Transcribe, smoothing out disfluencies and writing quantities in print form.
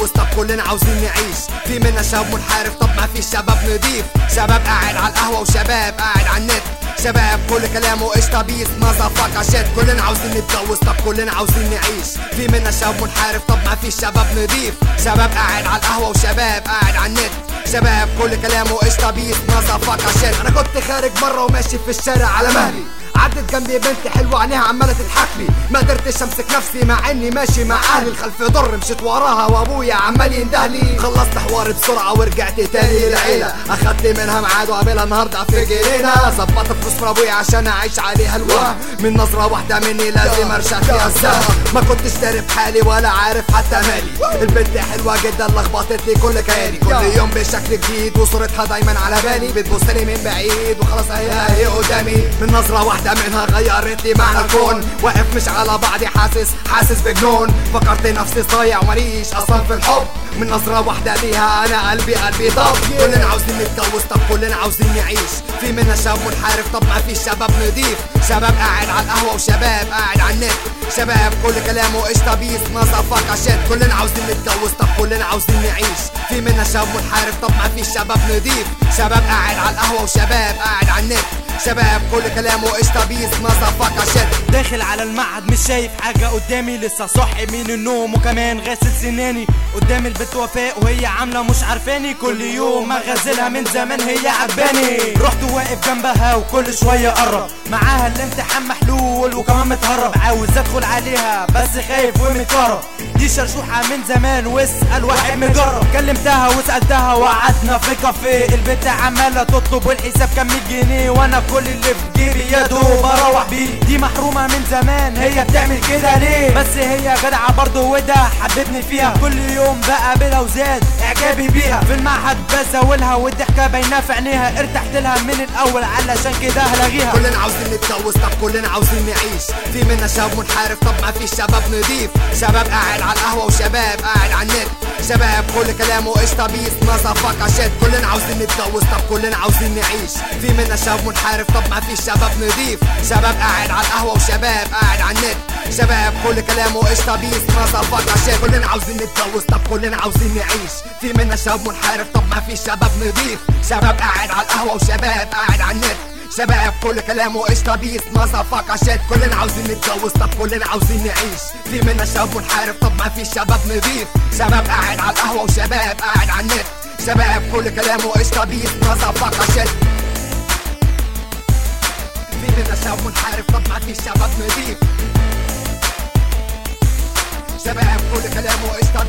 نتجوز طب كلنا عاوزين نعيش. في منا شباب منحرف طب ما في شباب نضيف. شباب قاعد على القهوة وشباب قاعد على النت. شباب كل كلامه قشطة بيس مازافاك عشان كلنا عاوزين نتجوز طب كلنا عاوزين نعيش. في منا شباب منحرف طب ما في شباب نضيف. شباب قاعد على القهوة وشباب قاعد على النت. شباب كل كلامه قشطة بيس مازافاك عشان انا كنت خارج مرة وماشي في الشارع على مهلي. عدت جنبي بنت حلوة عينيها عمالة تضحك لي. ما قدرتش امسك نفسي مع اني ماشي مع اهلي. الخلف يضر مشيت وراها وابويا عمال يندهلي. خلصت حواري بسرعة ورجعت تاني للعيلة. اخدت منها ميعاد وقابلها النهارده في جنينة. ظبطت فلوس من ابويا عشان اعيش عليها الوهم. من نظرة واحدة مني لازم ارجع فيها الزهر. ما كنتش داري بحالي ولا عارف حتى مالي. البنت حلوة جدا لخبطت لي كل كياني. كل يوم بشكل جديد وصورتها دايما على بالي. بتبصلي من بعيد وخلاص هي قدامي. من نظرة واحدة منها غيرت لي معنى الكون. واقف مش على بعضي حاسس بجنون. فكرت نفسي صايع وماليش اصلا في الحب. من نظرة واحدة ليها انا قلبي طب. كلنا عاوزين نتجوز طب كلنا عاوزين نعيش. في منا شباب منحرف طب ما في شباب نضيف. شباب قاعد على القهوة وشباب قاعد على النت. شباب كل كلامه قشطة بيس مازافاك عشان كلنا عاوزين نتجوز طب كلنا عاوزين نعيش. في منا شباب منحرف طب ما في شباب نضيف. شباب قاعد على القهوة وشباب قاعد على النت. شباب كل كلامه قشطة بيس مازافاك عشان داخل على المعهد مش شايف حاجة قدامي. لسه صاحي من النوم وكمان غاسل سناني. قدام البنت وفاء وهي عاملة مش عارفاني. كل يوم اغازلها من زمان هي عجباني. رحت واقف جنبها وكل شوية قرب. معاها الامتحان محلول وكمان متهرب. عاوز ادخل عليها بس خايف ومتكهرب. دي شرشوحة من زمان واسأل واحد مجرب. كلمتها وسألتها وقعدنا في كافيه. البنت عمالة تطلب والحساب كان 100 جنيه. وانا كل اللي في جيبي يا دوب اروح بيه. دي محرومة من زمان هي بتعمل كده ليه؟ بس هي جدعة برضه وده حببني فيها. كل يوم بقابلها وزاد اعجابي بيها. في المعهد بزاولها والضحكة باينة في عينيها. ارتحت لها من الاول علشان كده هلاغيها. كلنا عاوزين نتجوز طب كلنا عاوزين نعيش. في منا شباب منحرف طب ما في شباب نضيف. شباب قاعد على القهوة وشباب قاعد على النت. شباب كل كلامه قشطة بيس مازافاك عشان كلنا عاوزين نتجوز طب كلنا عاوزين نعيش. في منا شباب منحرف طب ما في شباب نضيف. شباب قاعد على القهوة وشباب قاعد على النت. شباب كل كلامه قشطة بيس مازافاك عشان كلنا عاوزين نتجوز طب كلنا عاوزين نعيش. في منا شباب منحرف طب ما في شباب نضيف. شباب قاعد على القهوة وشباب قاعد على النت. شباب كل كلامه قشطة بيس مازافاك عشان كلنا عاوزين نتجوز طب كلنا عاوزين نعيش. في منا شباب منحرف طب ما في شباب نضيف. شباب قاعد على القهوة وشباب قاعد على النت. شباب كل كلامه قشطة بيس مازافاك عشان في منا شباب منحرف طب ما في شباب نضيف. شباب كل كلامه قشطة